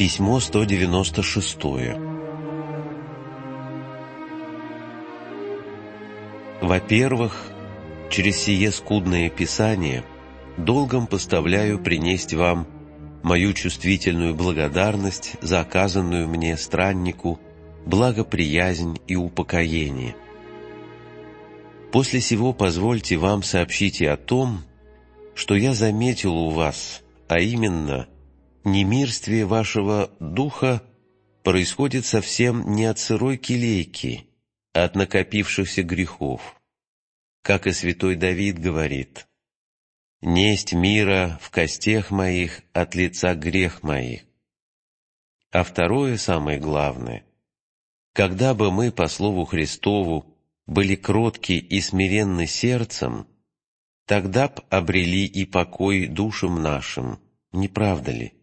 Письмо 196. Во-первых, через сие скудное Писание долгом поставляю принесть вам мою чувствительную благодарность за оказанную мне, страннику, благоприязнь и упокоение. После сего позвольте вам сообщить и о том, что я заметил у вас, а именно, немирствие вашего духа происходит совсем не от сырой килейки, а от накопившихся грехов. Как и святой Давид говорит: «Несть мира в костях моих от лица грех моих». А второе, самое главное: когда бы мы, по слову Христову, были кротки и смиренны сердцем, тогда б обрели и покой душам нашим, не правда ли?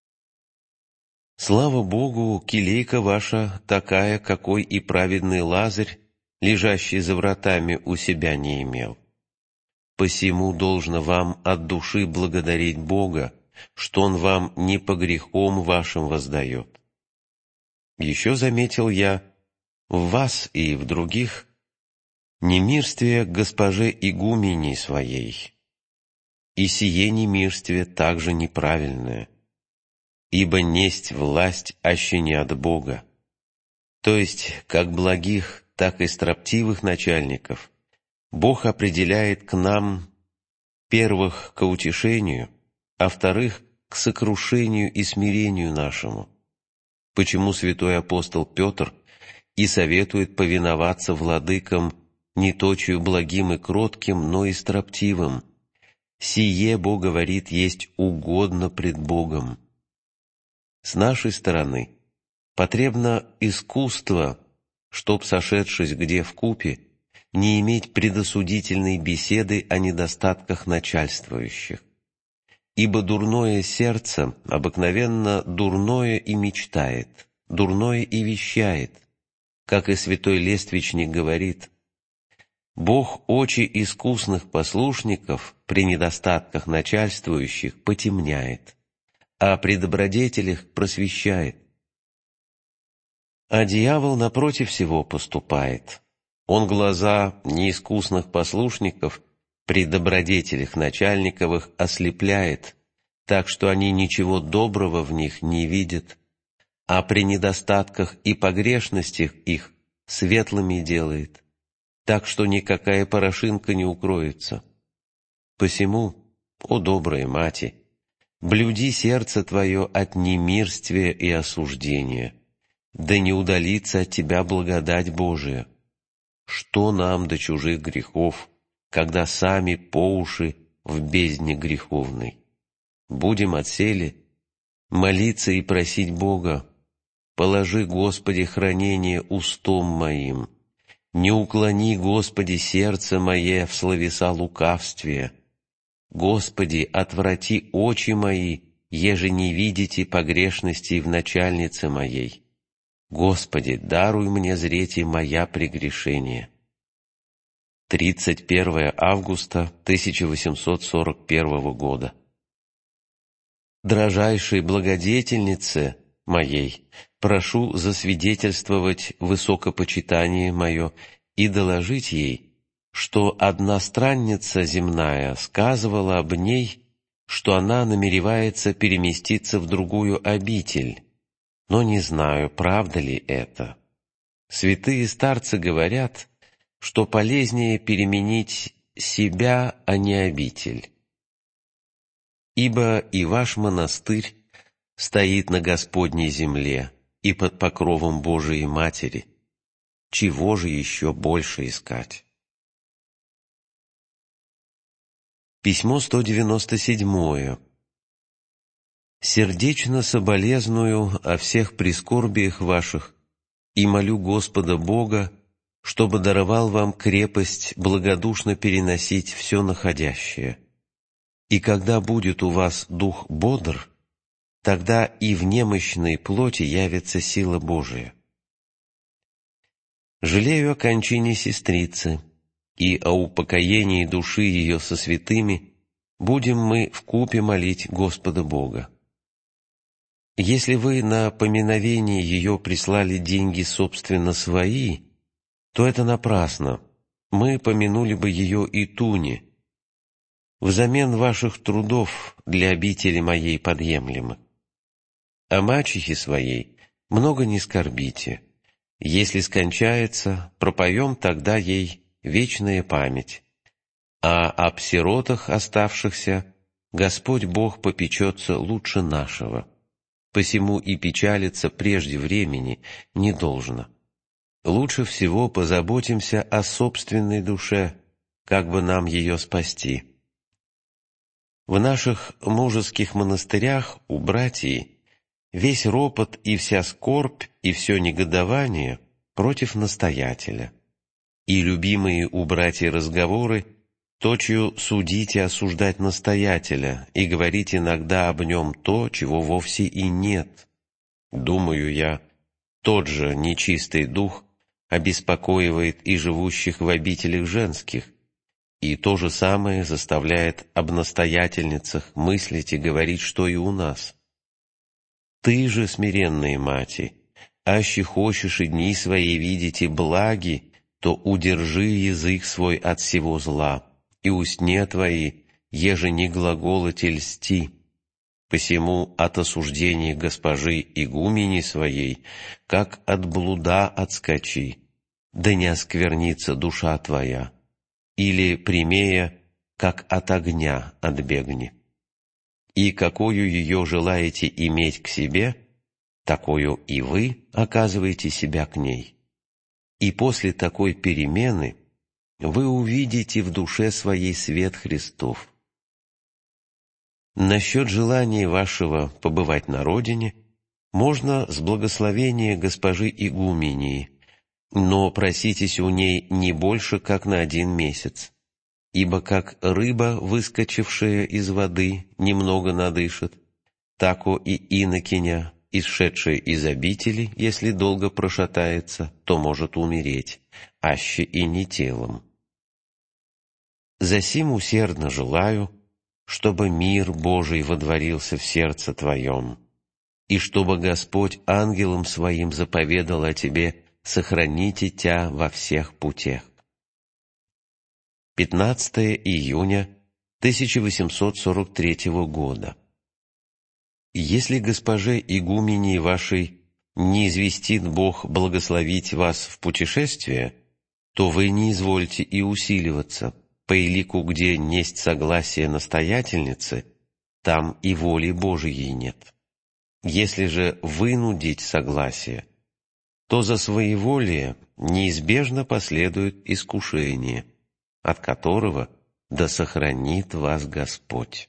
Слава Богу, килейка ваша такая, какой и праведный Лазарь, лежащий за вратами, у себя не имел. Посему должно вам от души благодарить Бога, что Он вам не по грехам вашим воздает. Еще заметил я в вас и в других немирствие к госпоже игуменей своей, и сие немирствие также неправильное, ибо несть власть аще не от Бога. То есть, как благих, так и строптивых начальников Бог определяет к нам, первых, к утешению, а вторых, к сокрушению и смирению нашему. Почему святой апостол Петр и советует повиноваться владыкам не точию благим и кротким, но и строптивым. Сие, Бог говорит, есть угодно пред Богом. С нашей стороны потребно искусство, чтоб, сошедшись где вкупе, не иметь предосудительной беседы о недостатках начальствующих. Ибо дурное сердце обыкновенно дурное и мечтает, дурное и вещает, как и святой Лествичник говорит: Бог очи искусных послушников при недостатках начальствующих потемняет, а при добродетелях просвещает. А дьявол напротив всего поступает. Он глаза неискусных послушников при добродетелях начальниковых ослепляет, так что они ничего доброго в них не видят, а при недостатках и погрешностях их светлыми делает, так что никакая порошинка не укроется. Посему, о добрая Мати, блюди сердце твое от немирствия и осуждения, да не удалится от тебя благодать Божия. Что нам до чужих грехов, когда сами по уши в бездне греховной? Будем отселе молиться и просить Бога: положи, Господи, хранение устом моим, не уклони, Господи, сердце мое в словеса лукавствия. Господи, отврати очи мои, еже не видите погрешностей в начальнице моей. Господи, даруй мне зреть и моя прегрешение. 31 августа 1841 года. Дрожайшей благодетельнице моей прошу засвидетельствовать высокопочитание мое и доложить ей, что одна странница земная сказывала об ней, что она намеревается переместиться в другую обитель, но не знаю, правда ли это. Святые старцы говорят, что полезнее переменить себя, а не обитель. Ибо и ваш монастырь стоит на Господней земле и под покровом Божией Матери. Чего же еще больше искать? Письмо 197. Сердечно соболезную о всех прискорбиях ваших и молю Господа Бога, чтобы даровал вам крепость благодушно переносить все находящее. И когда будет у вас дух бодр, тогда и в немощной плоти явится сила Божия. Жалею о кончине сестрицы и о упокоении души ее со святыми будем мы вкупе молить Господа Бога. Если вы на поминовение ее прислали деньги собственно свои, то это напрасно. Мы помянули бы ее и туне. Взамен ваших трудов для обители моей подъемлемы. О мачехе своей много не скорбите. Если скончается, пропоем тогда ей вечная память. А об сиротах оставшихся Господь Бог попечется лучше нашего. Посему и печалиться прежде времени не должно. Лучше всего позаботимся о собственной душе, как бы нам ее спасти. В наших мужеских монастырях у братьев весь ропот и вся скорбь и все негодование против настоятеля. И любимые у братьев разговоры точью судить и осуждать настоятеля и говорить иногда об нем то, чего вовсе и нет. Думаю я, тот же нечистый дух обеспокоивает и живущих в обителях женских, и то же самое заставляет об настоятельницах мыслить и говорить, что и у нас. Ты же, смиренная мати, аще хочешь и дни свои видите благи, то удержи язык свой от всего зла, и устне твои, еже не глаголать и льсти. Посему от осуждения госпожи игумени своей, как от блуда отскочи, да не осквернится душа твоя, или, прямее, как от огня отбегни. И какую ее желаете иметь к себе, такую и вы оказываете себя к ней. И после такой перемены вы увидите в душе своей свет Христов. Насчет желания вашего побывать на родине можно с благословения госпожи игумении, но проситесь у ней не больше, как на 1 месяц, ибо как рыба, выскочившая из воды, немного надышит, тако и инокиня, исшедшая из обители, если долго прошатается, то может умереть, аще и не телом. Засим усердно желаю, чтобы мир Божий водворился в сердце твоем, и чтобы Господь ангелом своим заповедал о тебе сохраните тя во всех путях. 15 июня 1843 года. Если госпоже игумении вашей не известит Бог благословить вас в путешествие, то вы не извольте и усиливаться, по елику, где несть согласие настоятельницы, там и воли Божией нет. Если же вынудить согласие, то за своеволие неизбежно последует искушение, от которого да сохранит вас Господь.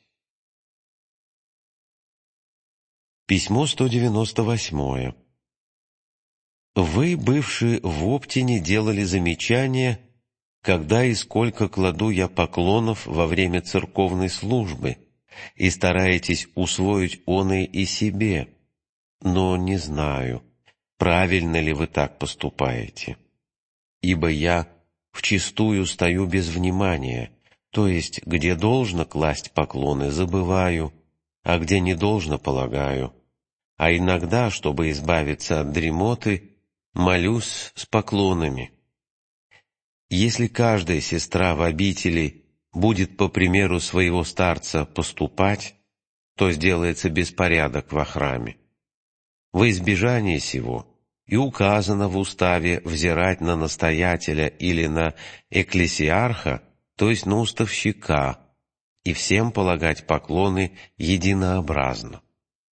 Письмо 198. Вы, бывшие в Оптине, делали замечание, когда и сколько кладу я поклонов во время церковной службы, и стараетесь усвоить оное и себе, но не знаю, правильно ли вы так поступаете. Ибо я вчистую стою без внимания, то есть где должно класть поклоны, забываю, а где не должно, полагаю. А иногда, чтобы избавиться от дремоты, молюсь с поклонами. Если каждая сестра в обители будет по примеру своего старца поступать, то сделается беспорядок во храме. Во избежание сего и указано в уставе взирать на настоятеля или на экклесиарха, то есть на уставщика, и всем полагать поклоны единообразно.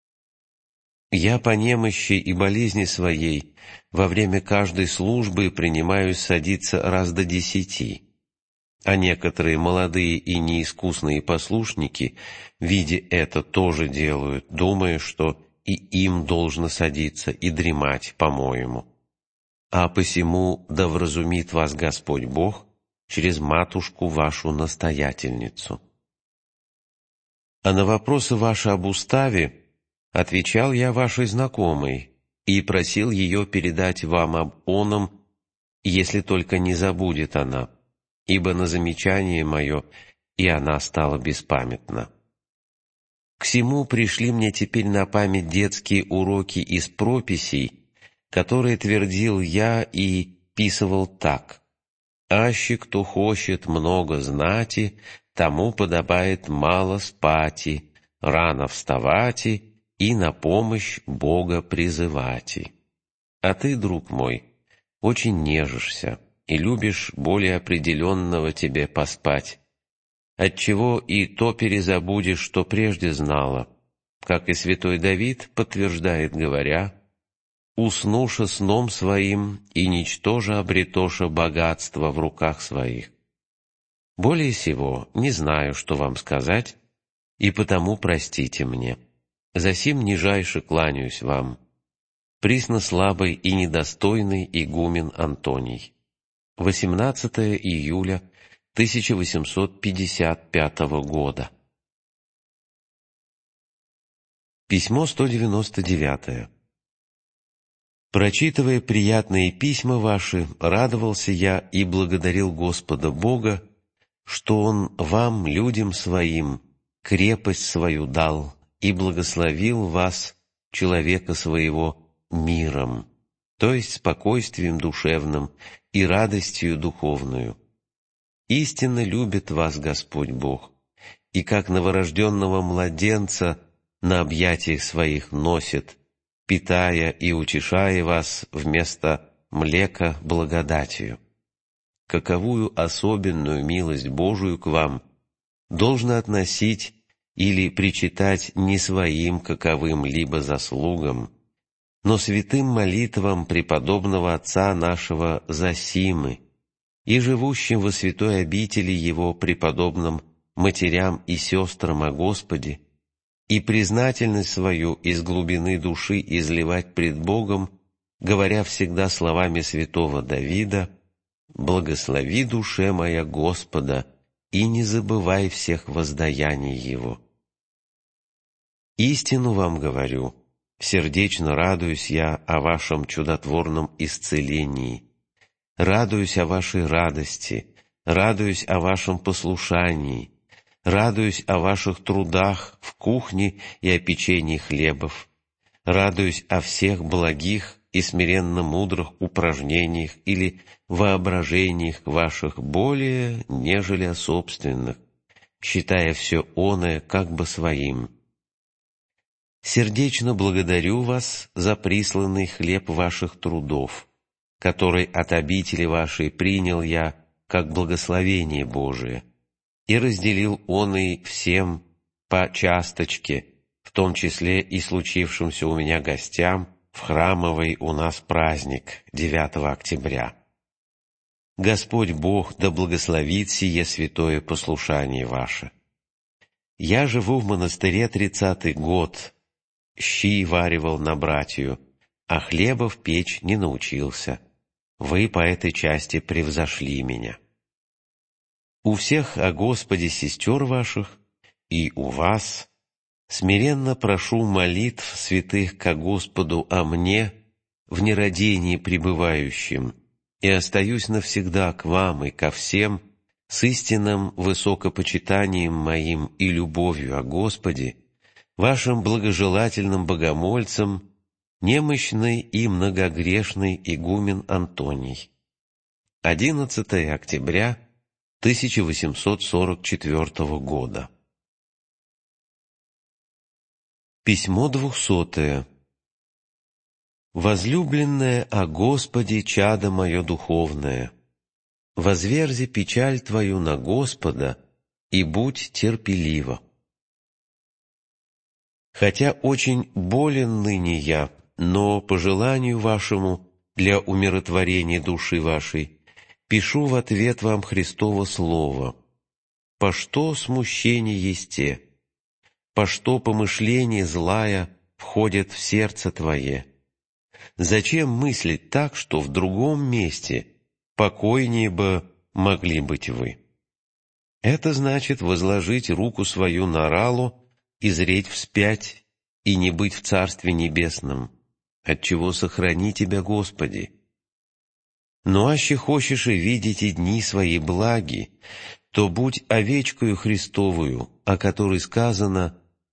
Я по немощи и болезни своей во время каждой службы принимаюсь садиться раз до 10, а некоторые молодые и неискусные послушники, видя это, тоже делают, думая, что и им должно садиться и дремать, по-моему. А посему да вразумит вас Господь Бог через матушку вашу настоятельницу. А на вопросы ваши об уставе отвечал я вашей знакомой и просил ее передать вам об оном, если только не забудет она, ибо на замечание мое и она стала беспамятна. К сему пришли мне теперь на память детские уроки из прописей, которые твердил я и писывал так: «Аще кто хочет много знати, тому подобает мало спати, рано вставати и на помощь Бога призывати». А ты, друг мой, очень нежишься и любишь более определенного тебе поспать, отчего и то перезабудешь, что прежде знала, как и святой Давид подтверждает, говоря: «Уснуша сном своим, и ничтоже обретоша богатство в руках своих». Более сего не знаю, что вам сказать, и потому простите мне. Засим нижайше кланяюсь вам. Присно слабый и недостойный игумен Антоний. 18 июля 1855 года. Письмо 199. Прочитывая приятные письма ваши, радовался я и благодарил Господа Бога, что Он вам, людям своим, крепость свою дал и благословил вас, человека своего, миром, то есть спокойствием душевным и радостью духовную. Истинно любит вас Господь Бог, и как новорожденного младенца на объятиях своих носит, питая и утешая вас вместо млека благодатью. Каковую особенную милость Божию к вам должно относить или причитать не своим каковым либо заслугам, но святым молитвам преподобного отца нашего Зосимы и живущим во святой обители его преподобным матерям и сестрам о Господе, и признательность свою из глубины души изливать пред Богом, говоря всегда словами святого Давида: «Благослови, душе моя, Господа, и не забывай всех воздаяний Его». Истину вам говорю, сердечно радуюсь я о вашем чудотворном исцелении, радуюсь о вашей радости, радуюсь о вашем послушании, радуюсь о ваших трудах в кухне и о печении хлебов, радуюсь о всех благих и смиренно мудрых упражнениях или воображениях ваших более, нежели о собственных, считая все оное как бы своим. Сердечно благодарю вас за присланный хлеб ваших трудов, который от обители вашей принял я как благословение Божие, и разделил он и всем по часточке, в том числе и случившимся у меня гостям в храмовый у нас праздник 9 октября. Господь Бог да благословит сие святое послушание ваше. Я живу в монастыре 30-й год, щи варивал на братью, а хлеба в печь не научился. Вы по этой части превзошли меня. У всех о Господе сестер ваших и у вас смиренно прошу молитв святых ко Господу о мне, в нерадении пребывающим, и остаюсь навсегда к вам и ко всем с истинным высокопочитанием моим и любовью о Господе, вашим благожелательным богомольцем, немощный и многогрешный игумен Антоний. 11 октября 1844 года. Письмо 200. Возлюбленное о Господе, чадо мое духовное, возверзи печаль твою на Господа и будь терпелива. Хотя очень болен ныне я, но по желанию вашему для умиротворения души вашей пишу в ответ вам Христово Слово. По что смущение есте? По что помышление злая входит в сердце твое? Зачем мыслить так, что в другом месте покойнее бы могли быть вы? Это значит возложить руку свою на ралу и зреть вспять, и не быть в Царстве Небесном, отчего сохрани тебя, Господи. Но аще хочешь и видеть и дни свои благи, то будь овечкою Христовую, о которой сказано: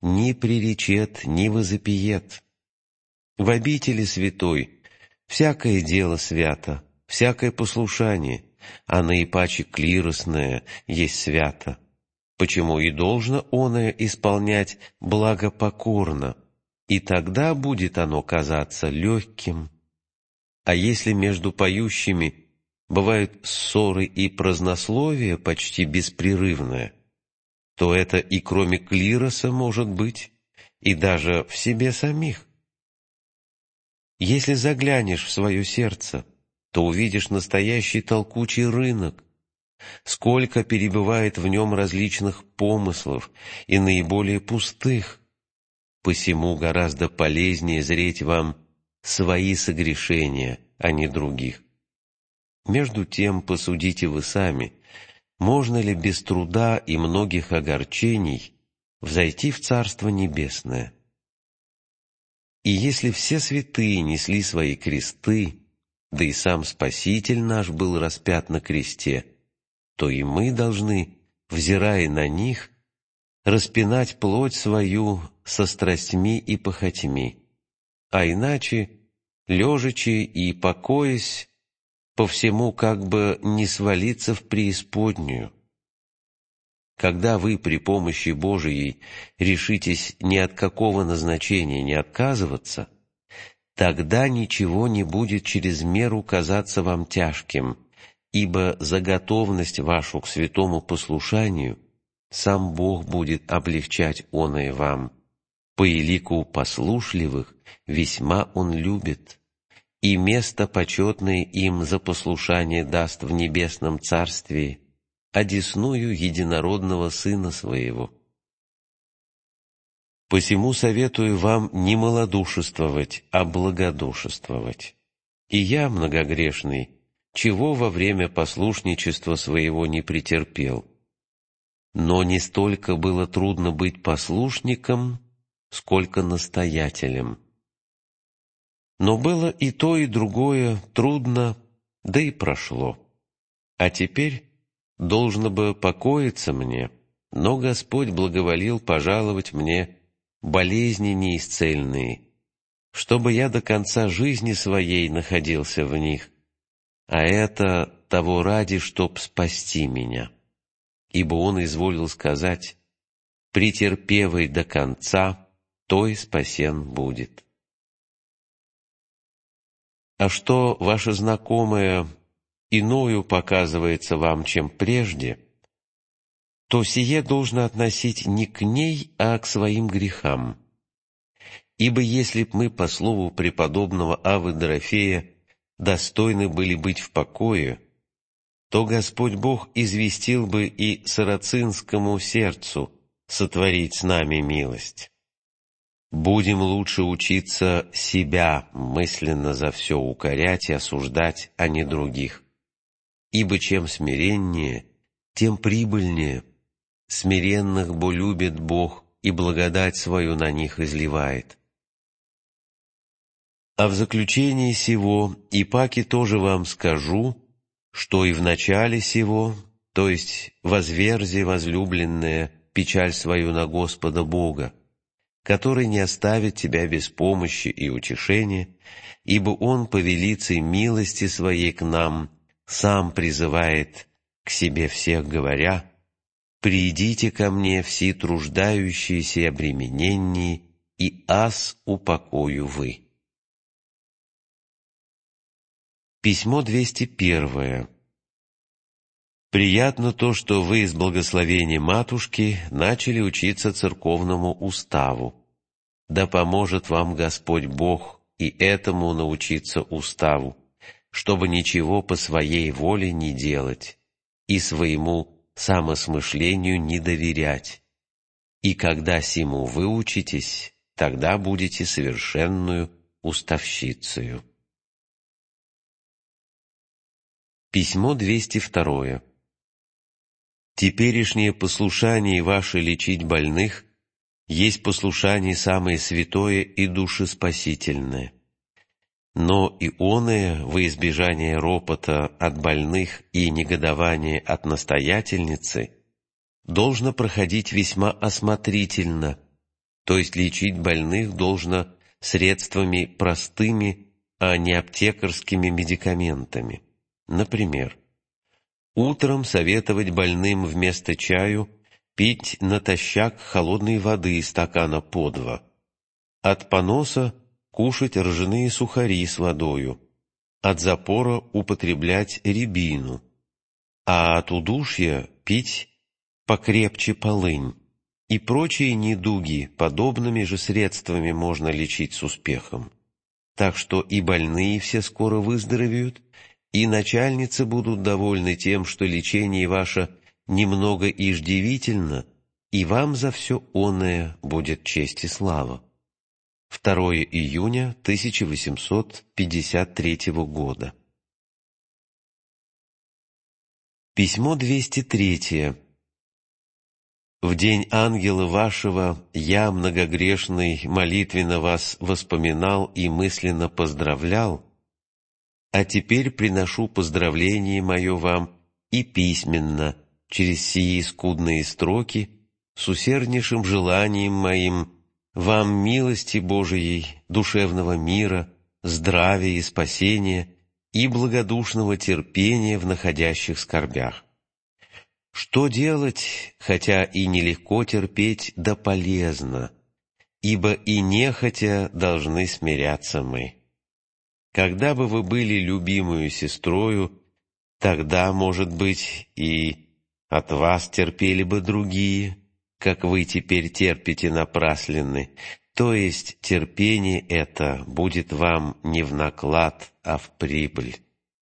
ни приречет, ни возопиет. В обители святой всякое дело свято, всякое послушание, а наипаче клиросное есть свято. Почему и должно оное исполнять благопокорно, и тогда будет оно казаться легким. А если между поющими бывают ссоры и празднословие почти беспрерывное, то это и кроме клироса может быть, и даже в себе самих. Если заглянешь в свое сердце, то увидишь настоящий толкучий рынок, сколько перебывает в нем различных помыслов и наиболее пустых. Посему гораздо полезнее зреть вам свои согрешения, а не других. Между тем посудите вы сами, можно ли без труда и многих огорчений взойти в Царство Небесное? И если все святые несли свои кресты, да и сам Спаситель наш был распят на кресте, то и мы должны, взирая на них, распинать плоть свою со страстьми и похотьми, а иначе, лежачи и покоясь, по всему как бы не свалиться в преисподнюю. Когда вы при помощи Божией решитесь ни от какого назначения не отказываться, тогда ничего не будет через меру казаться вам тяжким, ибо за готовность вашу к святому послушанию сам Бог будет облегчать оное вам. По елику послушливых весьма Он любит, и место почетное им за послушание даст в небесном царстве, одесную единородного Сына Своего. Посему советую вам не малодушествовать, а благодушествовать. И я, многогрешный, чего во время послушничества своего не претерпел. Но не столько было трудно быть послушником, сколько настоятелем. Но было и то, и другое трудно, да и прошло. А теперь должно бы покоиться мне, но Господь благоволил пожаловать мне болезни неисцельные, чтобы я до конца жизни своей находился в них, а это того ради, чтоб спасти меня. Ибо Он изволил сказать: «Претерпевый до конца, той спасен будет». А что ваше знакомое иною показывается вам, чем прежде, то сие должно относить не к ней, а к своим грехам. Ибо если б мы, по слову преподобного Аввы Дорофея, достойны были быть в покое, то Господь Бог известил бы и сарацинскому сердцу сотворить с нами милость. Будем лучше учиться себя мысленно за все укорять и осуждать, а не других. Ибо чем смиреннее, тем прибыльнее. Смиренных бо любит Бог, и благодать свою на них изливает. А в заключении сего, и паки тоже вам скажу, что и в начале сего, то есть возверзи возлюбленная печаль свою на Господа Бога, который не оставит тебя без помощи и утешения, ибо Он по велицей милости Своей к нам сам призывает к себе всех, говоря: «Придите ко мне, все труждающиеся и обремененные, и аз упокою вы». Письмо 201. Приятно то, что вы из благословения матушки начали учиться церковному уставу. Да поможет вам Господь Бог и этому научиться уставу, чтобы ничего по своей воле не делать и своему самосмышлению не доверять. И когда сему выучитесь, тогда будете совершенную уставщицею. Письмо 202. Теперешнее послушание ваше лечить больных есть послушание самое святое и душеспасительное. Но и оное, во избежание ропота от больных и негодования от настоятельницы, должно проходить весьма осмотрительно, то есть лечить больных должно средствами простыми, а не аптекарскими медикаментами. Например, утром советовать больным вместо чаю пить натощак холодной воды стакана по 2. От поноса кушать ржаные сухари с водою, от запора употреблять рябину, а от удушья пить покрепче полынь. И прочие недуги подобными же средствами можно лечить с успехом. Так что и больные все скоро выздоровеют, и начальницы будут довольны тем, что лечение ваше немного иждивительно, и вам за все оное будет честь и слава. 2 июня 1853 года. Письмо 203. В день ангела вашего я, многогрешный, молитвенно вас воспоминал и мысленно поздравлял, а теперь приношу поздравление мое вам и письменно, через сии скудные строки, с усерднейшим желанием моим, вам милости Божией, душевного мира, здравия и спасения и благодушного терпения в находящих скорбях. Что делать, хотя и нелегко терпеть, да полезно, ибо и нехотя должны смиряться мы. Когда бы вы были любимую сестрою, тогда, может быть, и от вас терпели бы другие, как вы теперь терпите напраслины, то есть терпение это будет вам не в наклад, а в прибыль.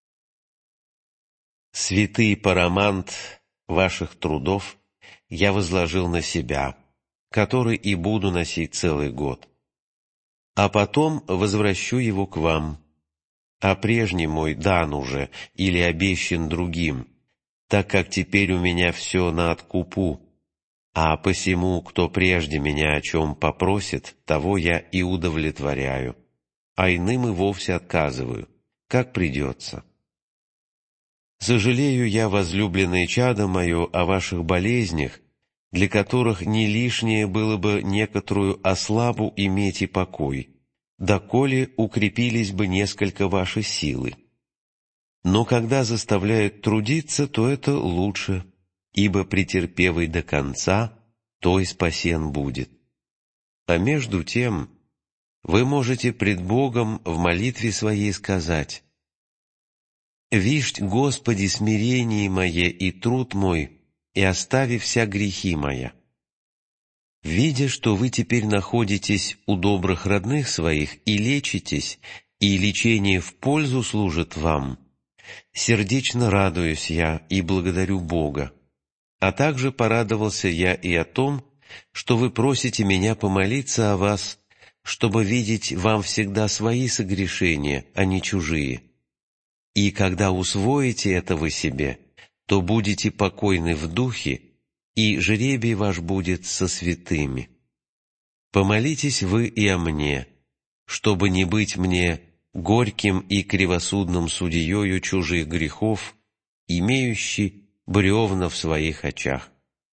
Святый парамант ваших трудов я возложил на себя, который и буду носить целый год, а потом возвращу его к вам, а прежний мой дан уже или обещан другим, так как теперь у меня все на откупу, а посему, кто прежде меня о чем попросит, того я и удовлетворяю, а иным и вовсе отказываю, как придется. Сожалею я, возлюбленное чадо мое, о ваших болезнях, для которых не лишнее было бы некоторую ослабу иметь и покой, доколе укрепились бы несколько ваши силы. Но когда заставляют трудиться, то это лучше, ибо претерпевый до конца, той спасен будет. А между тем вы можете пред Богом в молитве своей сказать: «Вишть, Господи, смирение мое и труд мой, и остави вся грехи моя». Видя, что вы теперь находитесь у добрых родных своих и лечитесь, и лечение в пользу служит вам, сердечно радуюсь я и благодарю Бога. А также порадовался я и о том, что вы просите меня помолиться о вас, чтобы видеть вам всегда свои согрешения, а не чужие. И когда усвоите это вы себе, то будете покойны в духе, и жребий ваш будет со святыми. Помолитесь вы и о мне, чтобы не быть мне горьким и кривосудным судьею чужих грехов, имеющий бревна в своих очах.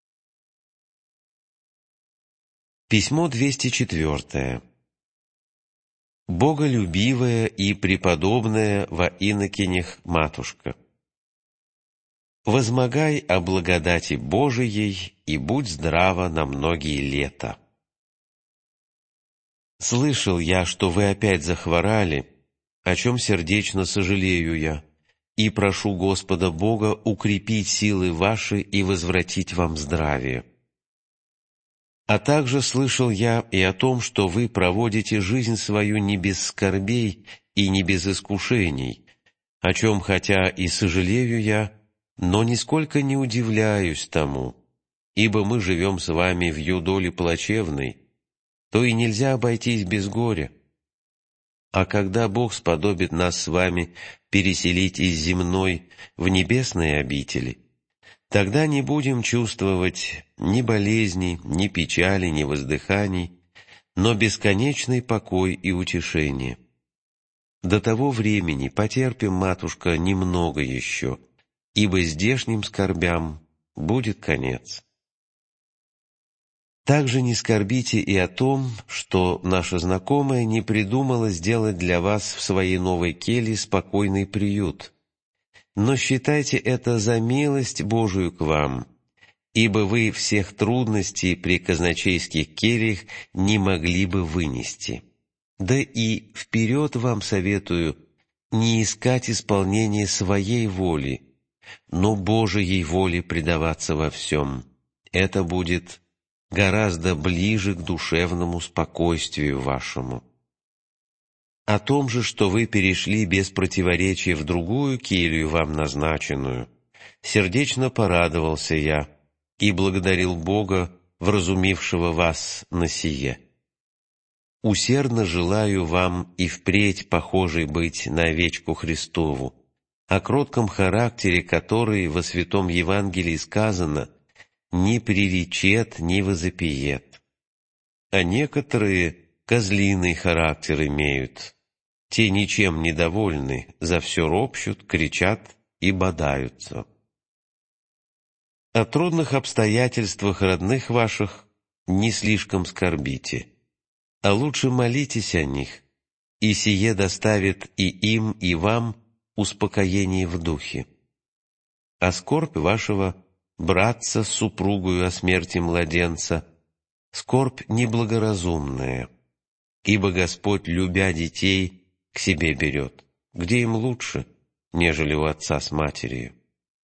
Письмо 204. Боголюбивая и преподобная во инокинях матушка, возмогай о благодати Божией и будь здрава на многие лета. Слышал я, что вы опять захворали, о чем сердечно сожалею я, и прошу Господа Бога укрепить силы ваши и возвратить вам здравие. А также слышал я и о том, что вы проводите жизнь свою не без скорбей и не без искушений, о чем, хотя и сожалею я, но нисколько не удивляюсь тому, ибо мы живем с вами в юдоле плачевной, то и нельзя обойтись без горя. А когда Бог сподобит нас с вами переселить из земной в небесные обители, тогда не будем чувствовать ни болезней, ни печали, ни воздыханий, но бесконечный покой и утешение. До того времени потерпим, матушка, немного еще, ибо здешним скорбям будет конец. Также не скорбите и о том, что наша знакомая не придумала сделать для вас в своей новой келье спокойный приют. Но считайте это за милость Божию к вам, ибо вы всех трудностей при казначейских кельях не могли бы вынести. Да и вперед вам советую не искать исполнения своей воли, но Божией воле предаваться во всем. Это будет гораздо ближе к душевному спокойствию вашему. О том же, что вы перешли без противоречия в другую келью вам назначенную, сердечно порадовался я и благодарил Бога, вразумившего вас на сие. Усердно желаю вам и впредь похожей быть на овечку Христову, о кротком характере которой во Святом Евангелии сказано «не приречет, не возопиет». А некоторые козлиный характер имеют, те ничем недовольны, за все ропщут, кричат и бодаются. О трудных обстоятельствах родных ваших не слишком скорбите, а лучше молитесь о них, и сие доставит и им, и вам успокоение в духе. А скорбь вашего братца с супругою о смерти младенца, скорбь неблагоразумная, ибо Господь, любя детей, к себе берет, где им лучше, нежели у отца с матерью.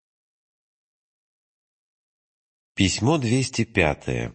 Письмо 205.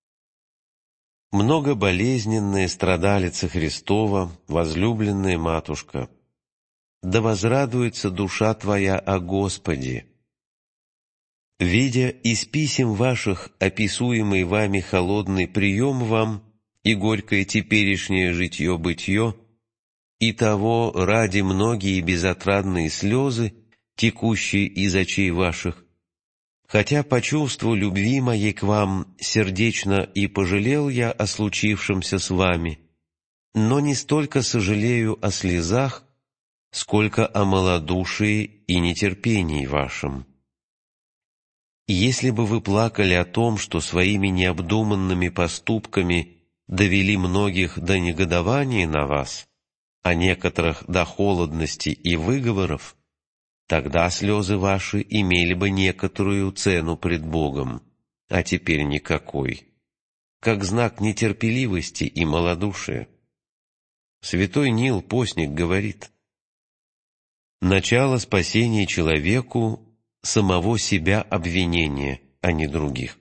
Многоболезненная страдалица Христова, возлюбленная матушка, да возрадуется душа твоя о Господе. Видя из писем ваших описуемый вами холодный прием вам и горькое теперешнее житье-бытье, и того ради многие безотрадные слезы, текущие из очей ваших, хотя по чувству любви моей к вам сердечно и пожалел я о случившемся с вами, но не столько сожалею о слезах, сколько о малодушии и нетерпении вашем. Если бы вы плакали о том, что своими необдуманными поступками довели многих до негодования на вас, а некоторых до холодности и выговоров, тогда слезы ваши имели бы некоторую цену пред Богом, а теперь никакой, как знак нетерпеливости и малодушия. Святой Нил, постник, говорит: «Начало спасения человеку — самого себя обвинение, а не других».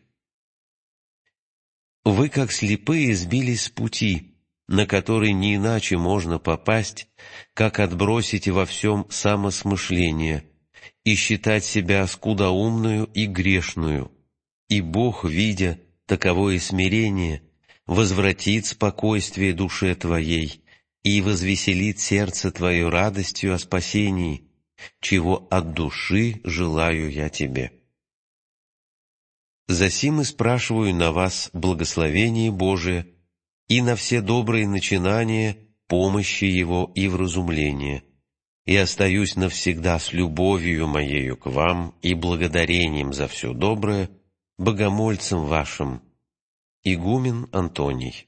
Вы, как слепые, сбились с пути, на который не иначе можно попасть, как отбросить во всем самосмышление и считать себя скудоумную и грешную, и Бог, видя таковое смирение, возвратит спокойствие душе твоей и возвеселит сердце твое радостью о спасении, чего от души желаю я тебе. Засим и спрашиваю на вас благословение Божие и на все добрые начинания, помощи Его и вразумления, и остаюсь навсегда с любовью моею к вам и благодарением за все доброе, богомольцем вашим, игумен Антоний.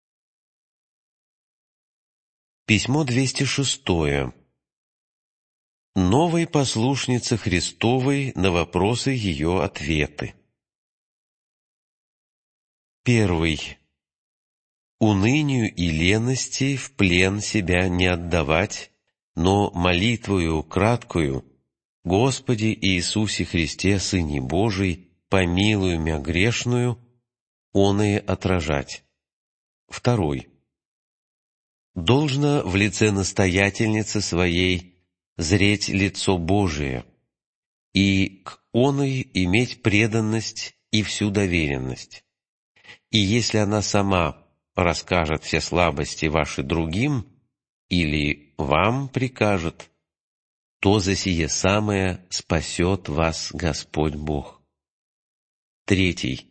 Письмо 206. Новой послушнице Христовой на вопросы ее ответы. 1. Унынию и лености в плен себя не отдавать, но молитвою краткую: «Господи Иисусе Христе, Сыне Божий, помилуй мя грешную», оное отражать. 2. Должно в лице настоятельницы своей зреть лицо Божие, и к оной иметь преданность и всю доверенность. И если она сама расскажет все слабости ваши другим или вам прикажет, то за сие самое спасет вас Господь Бог. 3.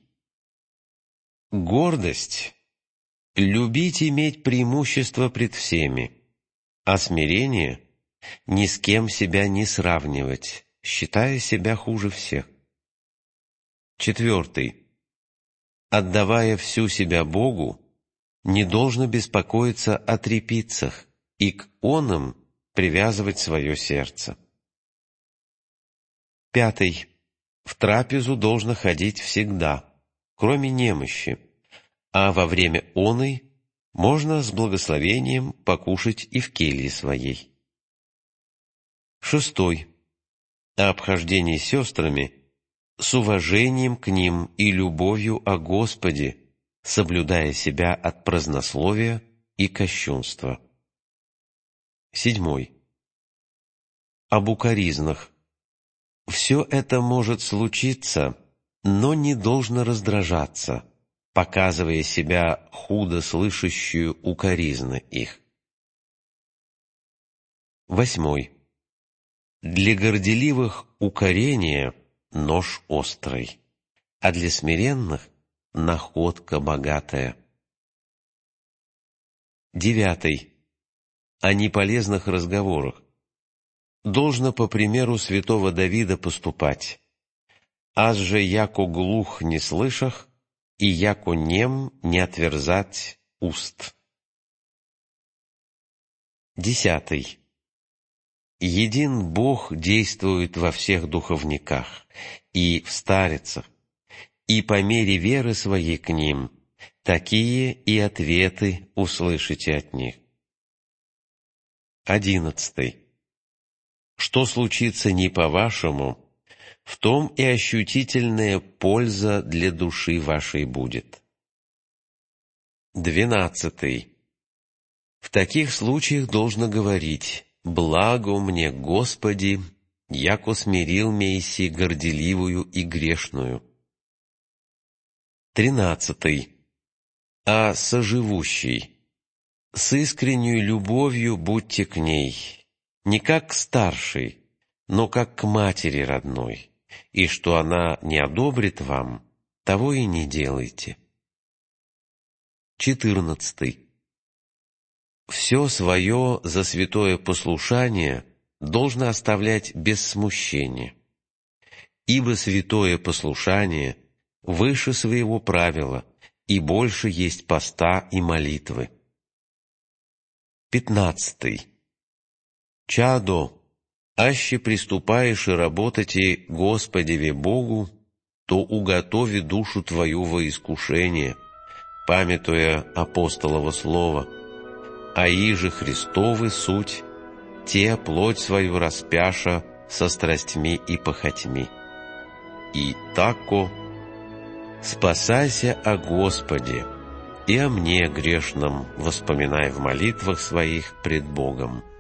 Гордость. Любить иметь преимущество пред всеми, а смирение — ни с кем себя не сравнивать, считая себя хуже всех. 4. отдавая всю себя Богу, не должно беспокоиться о трепицах и к оным привязывать свое сердце. 5. В трапезу должно ходить всегда, кроме немощи, а во время оной можно с благословением покушать и в келье своей. 6. О обхождении с сестрами с уважением к ним и любовью о Господе, соблюдая себя от празднословия и кощунства. 7. Об укоризнах. Все это может случиться, но не должно раздражаться, показывая себя худо слышащую укоризны их. 8. Для горделивых укорение — нож острый, а для смиренных — находка богатая. 9. О неполезных разговорах. Должно по примеру святого Давида поступать. «Аз же яко глух не слышах, и яко нем не отверзать уст». 10. Един Бог действует во всех духовниках и в старецах, и по мере веры своей к ним, такие и ответы услышите от них. 11. Что случится не по-вашему, в том и ощутительная польза для души вашей будет. 12. В таких случаях должно говорить: «Благо мне, Господи, яко смирил мейси горделивую и грешную». 13. А соживущий. С искренней любовью будьте к ней, не как к старшей, но как к матери родной, и что она не одобрит вам, того и не делайте. 14. Все свое за святое послушание должно оставлять без смущения, ибо святое послушание выше своего правила и больше есть поста и молитвы. 15. Чадо, аще приступаешь и работати Господеве Богу, то уготови душу твою во искушение, памятуя апостолово слово, а иже Христовы суть, те плоть свою распяша со страстьми и похотьми. И тако спасайся о Господе, и о мне грешном воспоминай в молитвах своих пред Богом.